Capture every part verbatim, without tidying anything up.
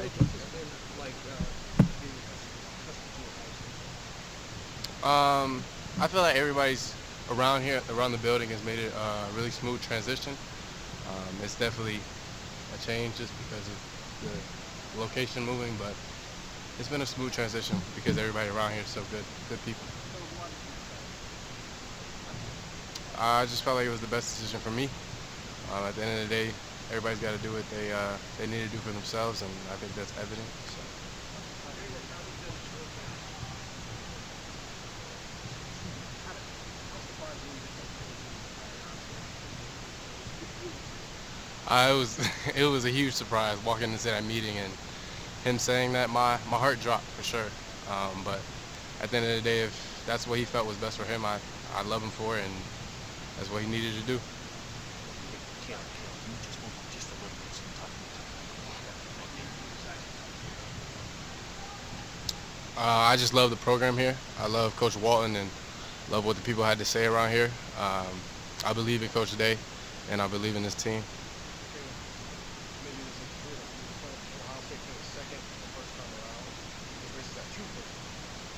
adjustment has been like uh, being accustomed to your house? Um, I feel like everybody's around here, around the building, has made it a really smooth transition. Um, it's definitely a change just because of the location moving, but it's been a smooth transition because everybody around here is so good, good people. So why did you decide to move? I just felt like it was the best decision for me. Um, at the end of the day, everybody's got to do what they uh, they need to do for themselves, and I think that's evident. So. Uh, during that time you've been in Georgia, how did, how surprised were you that Coach K was even hired? Honestly, I couldn't believe it. Uh, it was it was a huge surprise walking into that meeting and him saying that. My my heart dropped for sure. Um, but at the end of the day, if that's what he felt was best for him, I I love him for it, and that's what he needed to do. Kale, Kale, can you just move up just a little bit so you're talking to the microphone? Yeah. What made you decide to come here? Uh, I just love the program here. I love Coach Walton and love what the people had to say around here. Um, I believe in Coach Day, and I believe in this team. Okay, maybe this is weird. I mean, Ohio Ohio State finished second the first time around. The race is at you first time.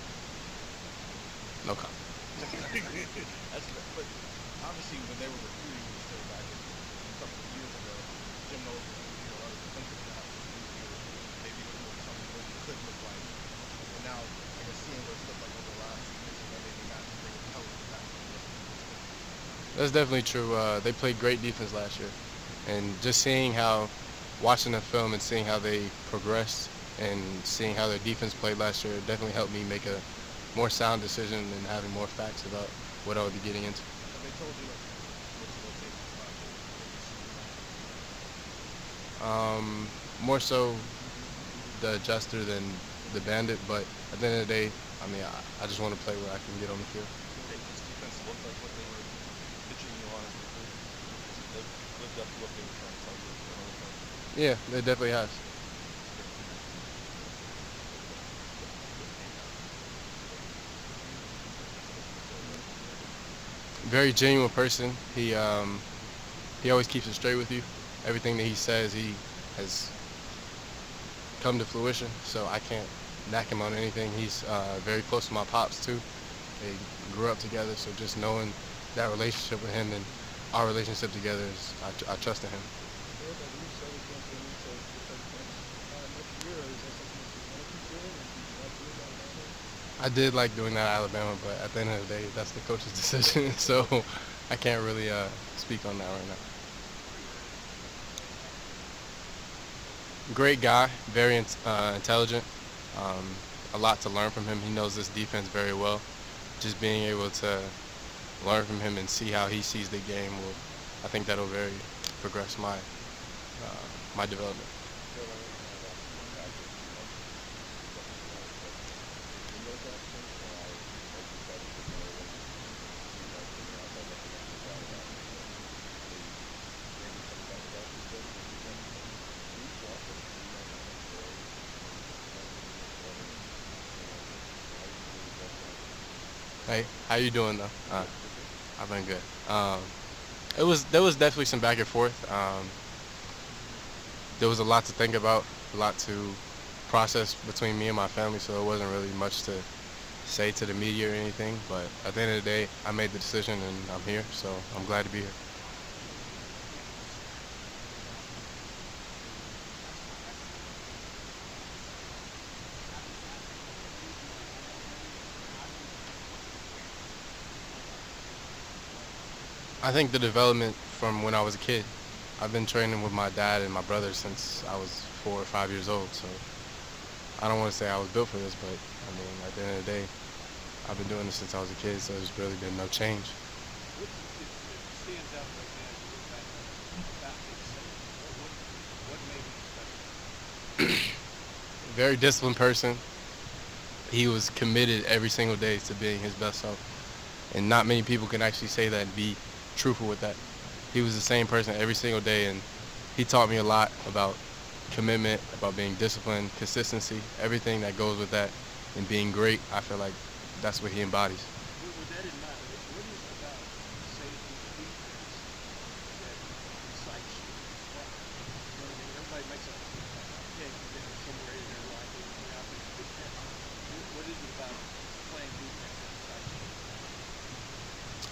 No comment. That's fair. But obviously, when they were recruiting you still back in, a couple of years ago, Jim Knowles was doing a lot of defensive jobs with you here, maybe looking at something what you could look like. And now, I guess seeing what it's looked like over the last few years, and then maybe not bringing Pelly back to the rest of this team. That's definitely true. Uh, they played great defense last year, and just seeing how, watching the film and seeing how they progressed and seeing how their defense played last year definitely helped me make a more sound decision and having more facts about what I would be getting into. Have they told you like what to rotate in about what, what you see in line? Um, More so the adjuster than the bandit, but at the end of the day, I mean, I, I just want to play where I can get on the field. Did this defense look like what they were pitching you on as a recruit? Has it lived, lived up to what they were trying to tell you the whole time? Yeah, they definitely has. Very genuine person. He um, he always keeps it straight with you. Everything that he says, he has come to fruition. So I can't knock him on anything. He's uh, very close to my pops too. They grew up together, so just knowing that relationship with him and our relationship together is I, tr- I trust in him. Is there that you say that going to the to defense next uh, next year, or is that something that you want to keep doing, or do you like doing that Alabama? I did like doing that at Alabama, but at the end of the day, that's the coach's decision. So I can't really uh, speak on that right now. Great guy, very in- uh, intelligent. Um, a lot to learn from him. He knows this defense very well. Just being able to learn from him and see how he sees the game will, I think that'll very progress my uh, my development. Bill, I want to ask you one factor. You mentioned the question you want to get. When those actions are, like you said, you know, when you guys figure out that looking at your dad about you know, maybe maybe some of that stuff is good for defense. Can you walk us through that moment where when you just kind of sitting in the corner and saying like, how you doing, best friend? Hey, how you doing though? Uh, Good, good, good. I've been good. Um, it was there was definitely some back and forth. Um, there was a lot to think about, a lot to process between me and my family, so it wasn't really much to say to the media or anything. But at the end of the day, I made the decision and I'm here, so I'm glad to be here. I think the development from when I was a kid. I've been training with my dad and my brother since I was four or five years old, so I don't want to say I was built for this, but I mean, at the end of the day, I've been doing this since I was a kid, so there's really been no change. What if, if it stands out right now? You look back on it about Nick Saban. What what what made him special? Very disciplined person. He was committed every single day to being his best self, and not many people can actually say that and be truthful with that. He was the same person every single day, and he taught me a lot about commitment, about being disciplined, consistency, everything that goes with that, and being great. I feel like that's what he embodies. With, with that in mind, I guess what is it about Saban's defense that excites you? Why? You know what I mean? Everybody makes a, a pick that is somewhere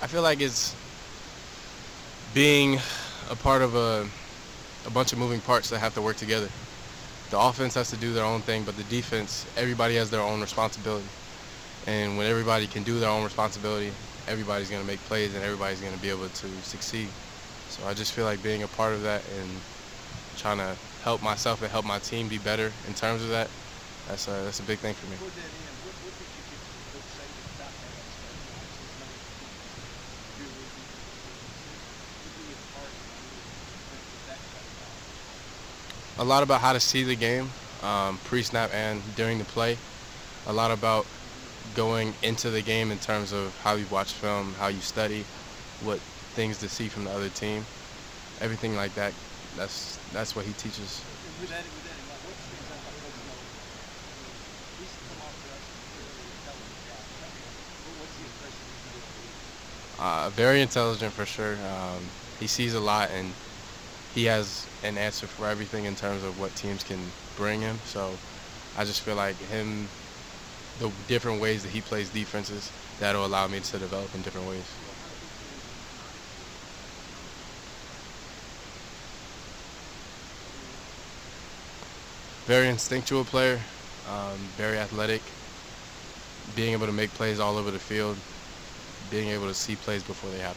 I feel like it's being a part of a, a bunch of moving parts that have to work together. The offense has to do their own thing, but the defense, everybody has their own responsibility. And when everybody can do their own responsibility, everybody's going to make plays and everybody's going to be able to succeed. So I just feel like being a part of that and trying to help myself and help my team be better in terms of that, that's a, that's a big thing for me. Toward that end, what, what did you get from Coach Saban about having special options made to really be to be a part of with that kind of knowledge? A lot about how to see the game, um, pre-snap and during the play. A lot about going into the game in terms of how you watch film, how you study, what things to see from the other team, everything like that. That's that's what he teaches. And with that, with that in mind, what stands out about Coach Mo? He's come off to us as a really intelligent guy. What- What's the impression you get? Uh, very intelligent for sure. Um, he sees a lot and he has an answer for everything in terms of what teams can bring him. So I just feel like him, the different ways that he plays defenses, that'll allow me to develop in different ways. Very instinctual player, um, very athletic, being able to make plays all over the field, being able to see plays before they happen.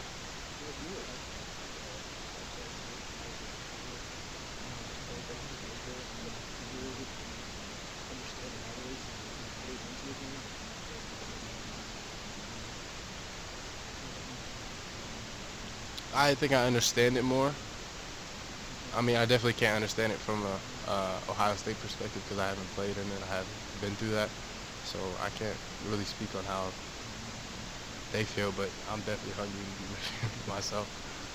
I think I understand it more. I mean, I definitely can't understand it from a uh, Ohio State perspective because I haven't played in it. I haven't been through that, so I can't really speak on how they feel. But I'm definitely hungry to be myself.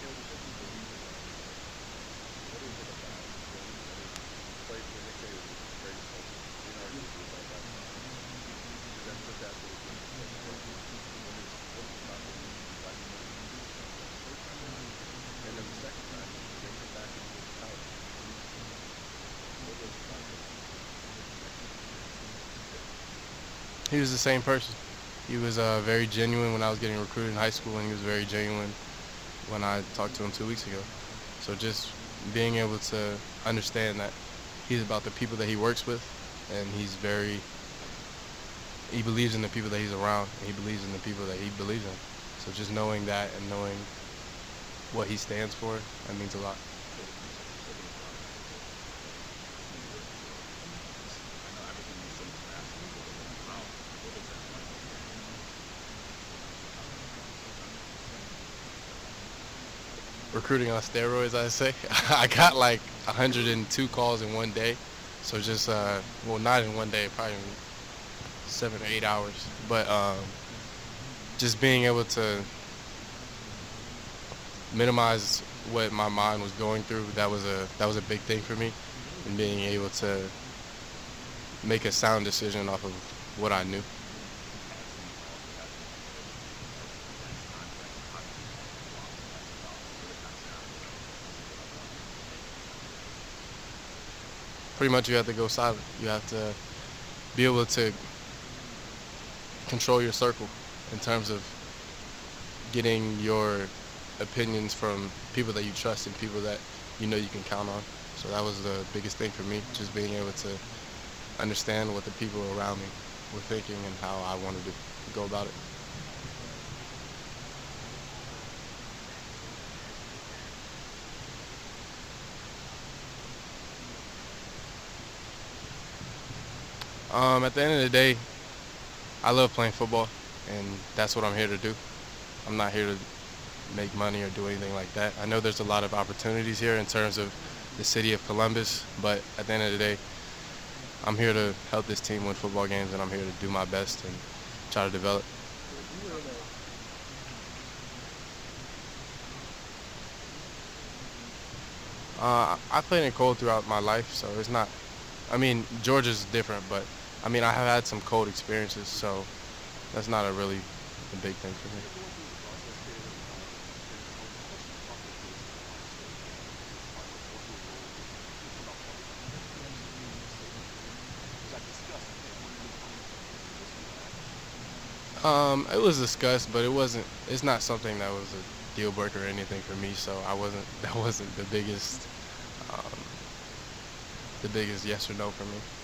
He was the same person. He was uh, very genuine when I was getting recruited in high school, and he was very genuine when I talked to him two weeks ago. So just being able to understand that he's about the people that he works with, and he's very, he believes in the people that he's around, and he believes in the people that he believes in. So just knowing that and knowing what he stands for, that means a lot. Recruiting on steroids, I say. I got like one hundred two calls in one day. So just, uh, well, not in one day, probably in seven or eight hours. But um, just being able to minimize what my mind was going through, that was a that was a big thing for me. And being able to make a sound decision off of what I knew. Pretty much you have to go silent. You have to be able to control your circle in terms of getting your opinions from people that you trust and people that you know you can count on. So that was the biggest thing for me, just being able to understand what the people around me were thinking and how I wanted to go about it. Um, at the end of the day, I love playing football, and that's what I'm here to do. I'm not here to make money or do anything like that. I know there's a lot of opportunities here in terms of the city of Columbus, but at the end of the day, I'm here to help this team win football games, and I'm here to do my best and try to develop. Uh, I played in cold throughout my life, so it's not, I mean, Georgia's different, but I mean, I have had some cold experiences, so that's not a really a big thing for me. Um, it was discussed, but it wasn't. It's not something that was a deal breaker or anything for me. So I wasn't. That wasn't the biggest, um, the biggest yes or no for me.